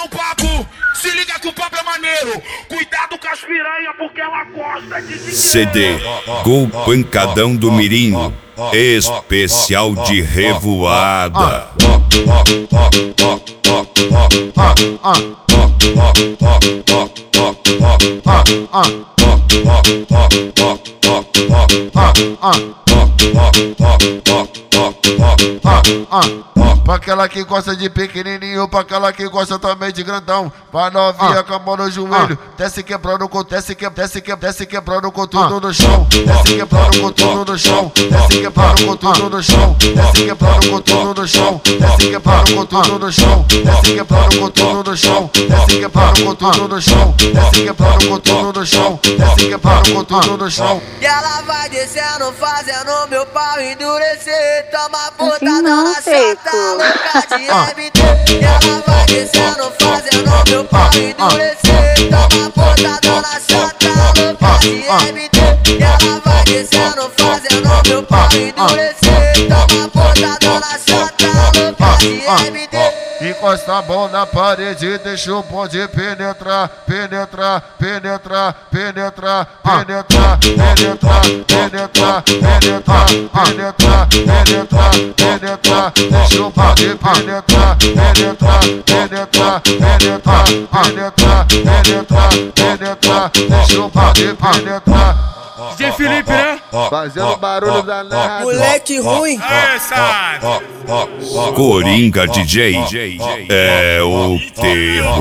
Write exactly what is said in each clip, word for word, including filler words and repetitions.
o papo, se liga que o papo é maneiro. Cuidado com as piranha porque ela gosta de dinheiro. C D Gol Pancadão do Mirim, especial de revoada. Pra aquela que gosta de pequenininho, pra aquela que gosta também de grandão. Pra novinha com a mão no joelho, desce quebrando com desce que desce que desce quebrando com tudo no chão. Desce quebrando com tudo no chão. Desce quebrando com tudo no chão. Desce quebrando com tudo no chão. Desce quebrando com tudo no chão. Desce quebrando com tudo no chão. Desce quebrando com tudo no chão. Desce quebrando com tudo no chão. Desce quebrando com tudo no chão. E ela vai descendo, fazendo meu pau endurecer. Toma botadão na chata, louca de M D. E ela vai descendo, fazendo meu pau endurecer. Toma botadão na chata, louca de M D. E ela vai descendo, fazendo meu pau endurecer. Toma botadão na chata, louca de M D. Encosta a mão na parede, deixa o bonde penetrar, penetrar, penetrar, penetrar, penetrar, penetrar, penetrar, penetrar, penetrar, penetrar, penetrar, deixa o bonde penetrar, penetrar, penetrar, penetrar, penetrar, penetrar, penetrar, deixa o bonde penetrar. D J Felipe, né? Fazendo barulho danado. Moleque ruim. Essa! Coringa D J é o terror.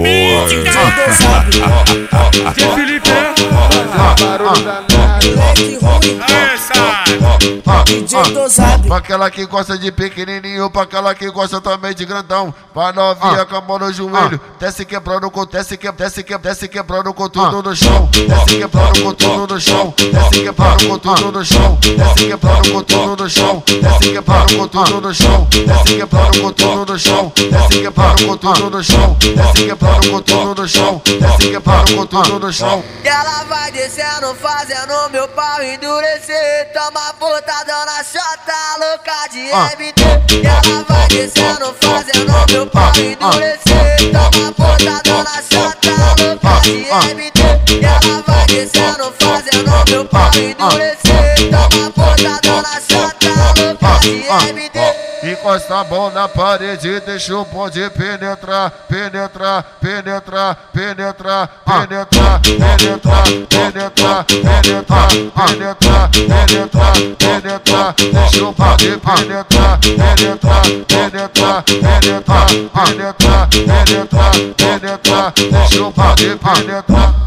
D J Felipe, né? Fazendo barulho danado. Moleque ruim. Essa! D J Dozado. Pra aquela que gosta de pequenininho, pra aquela que gosta também de grandão. Pra novinha com a mão no joelho, desce quebrando com desce que desce que desce quebrando com tudo no chão. Desce quebrando com tudo no chão. Desce quebrando com tudo no chão. Desce quebrando com tudo no chão. Desce quebrando com tudo no chão. Desce quebrando com tudo no chão. Desce quebrando com tudo no chão. Desce quebrando com tudo no chão. Desce quebrando com tudo no chão. E ela vai descendo, fazendo meu pau endurecer. Toma botadão na chata, louca de M D. E ela vai descendo, fazendo meu pau endurecer. Toma botadão na chata, louca de M D. E ela vai descendo, fazendo meu pau endurecer. Toma botadão na chata, louca de M D. Encosta a mão na parede, deixa o bonde penetrar, penetrar, penetrar, penetrar, penetrar, penetrar, penetrar, penetrar, penetrar, penetrar, penetrar, deixa o bonde penetrar, penetrar, penetrar, penetrar, penetrar, penetrar, penetrar, deixa o bonde penetrar.